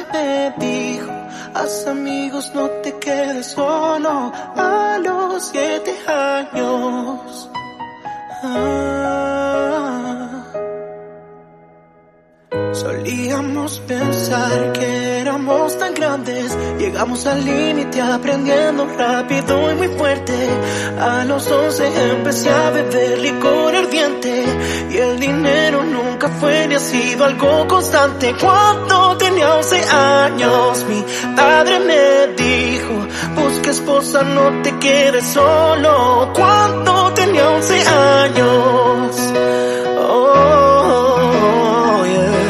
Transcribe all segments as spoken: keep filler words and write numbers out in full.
me dijo, haz amigos, no te quedes solo. A los siete años. Ah. Solíamos pensar que éramos tan grandes, llegamos al límite aprendiendo rápido y muy fuerte. A los once empecé a beber licor ardiente y el dinero nunca fue ni ha sido algo constante. Cuando tenía once años mi padre me dijo, busca esposa, no te quedes solo. Cuando tenía once años, oh, yeah.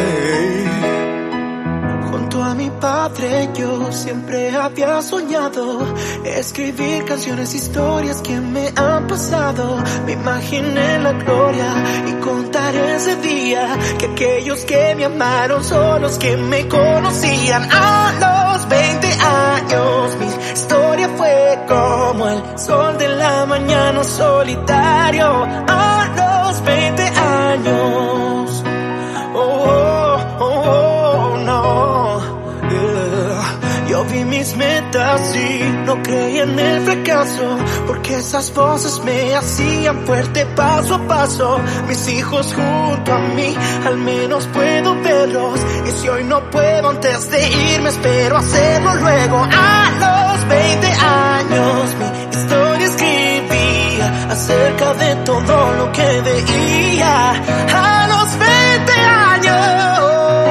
Junto a mi padre yo siempre había soñado escribir canciones, historias que me han pasado. Me imaginé la gloria y contar ese día que aquellos que me amaron son los que me conocían. A los veinte años mi historia fue como el sol de la mañana solitario. A los veinte años, oh, oh, oh, no, yeah. Yo vi mis metas y no creí en el fracaso, porque esas voces me hacían fuerte paso a paso. Mis hijos junto a mí, al menos puedo verlos. Y si hoy no puedo antes de irme, espero hacerlo luego. A los veinte años mi historia escribía acerca de todo lo que veía. A los veinte años,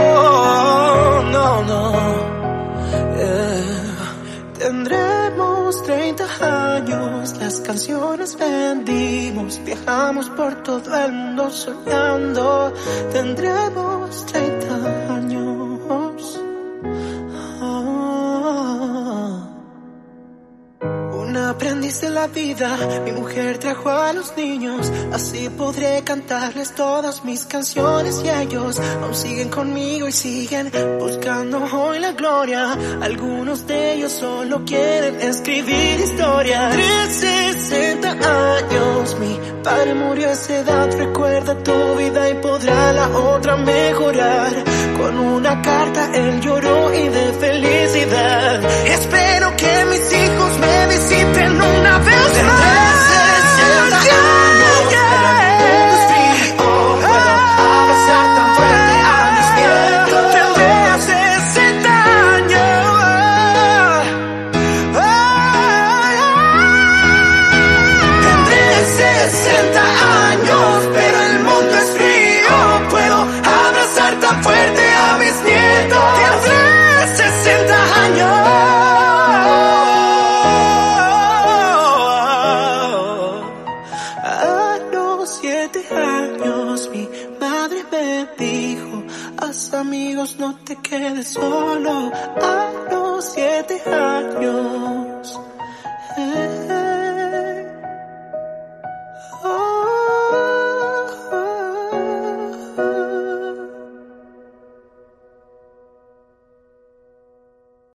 no, no, yeah. Tendremos treinta años, las canciones vendimos, viajamos por todo el mundo soñando. Tendremos treinta años. Ah. Un aprendiz de la vida, mi mujer trajo a los niños, así podré cantarles todas mis canciones y ellos aún siguen conmigo y siguen buscando hoy la gloria. Algunos de ellos solo quieren escribir historias. trescientos sesenta años, mi padre murió a esa edad. Recuerda tu vida y podrá la otra mejorar. Con una carta él lloró y de felicidad. Espero que mis hijos me visiten una vez más. sesenta años, pero el mundo es frío. Puedo abrazar tan fuerte a mis nietos. Tendré sesenta años. Tendré sesenta años, pero el mundo es frío. Puedo abrazar tan fuerte a mis nietos. Tendré sesenta años. Años mi madre me dijo, haz amigos, no te quedes solo. A los siete años.